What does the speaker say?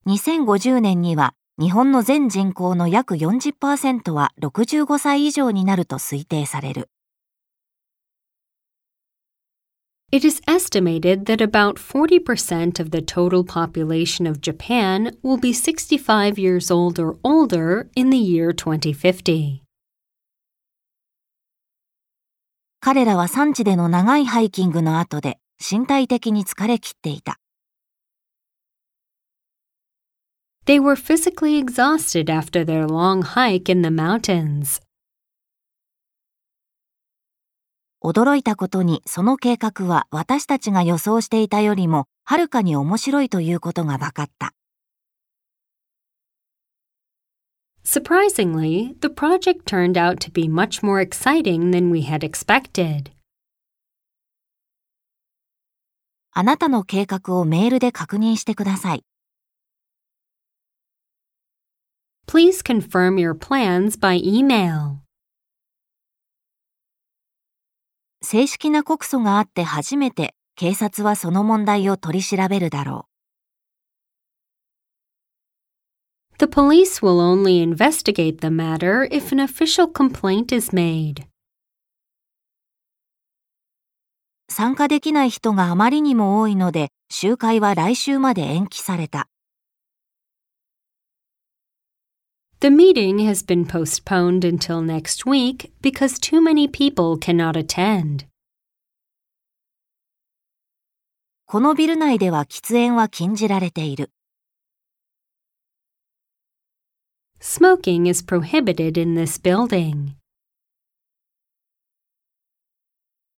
2050年には日本の全人口の約 40% は65歳以上になると推定される。 It is estimated that about 40% of the total population of Japan will be 65 years old or older in the year 2050. 彼らは山地での長いハイキングの後で身体的に疲れ切っていた。 They were physically exhausted after their long hike in the mountains. 驚いたことにその計画は私たちが予想していたよりもはるかに面白いということが分かった。 Surprisingly, the project turned out to be much more exciting than we had expected. あなたの計画をメールで確認してください。 Please confirm your plans by email. 正式な告訴があって初めて警察はその問題を取り調べるだろう。 The police will only investigate the matter if an official complaint is made. 参加できない人があまりにも多いので、集会は来週まで延期された。 The meeting has been postponed until next week because too many people cannot attend. このビル内では喫煙は禁じられている。 Smoking is prohibited in this building.